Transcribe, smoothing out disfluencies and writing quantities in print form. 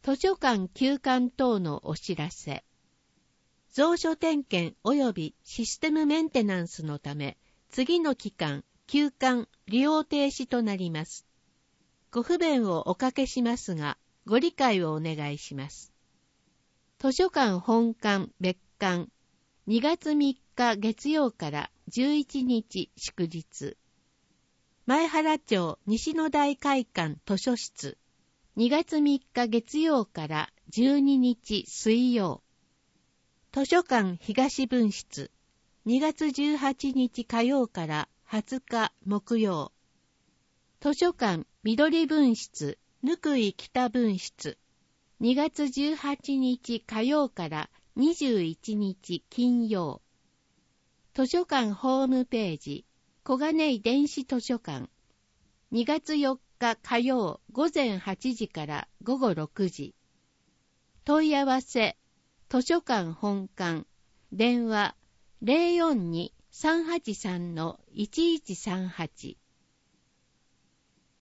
図書館休館等のお知らせ。蔵書点検及びシステムメンテナンスのため、次の期間、休館、利用停止となります。ご不便をおかけしますが、ご理解をお願いします。図書館本館別館、2月3日月曜から11日祝日。前原町西野台会館図書室、2月3日月曜から12日水曜。図書館東分室、2月18日火曜から20日木曜。図書館緑分室、貫井北分室、2月18日火曜から21日金曜。図書館ホームページ、小金井電子図書館、2月4日火曜午前8時から午後6時。問い合わせ、図書館本館、電話 042-383-1138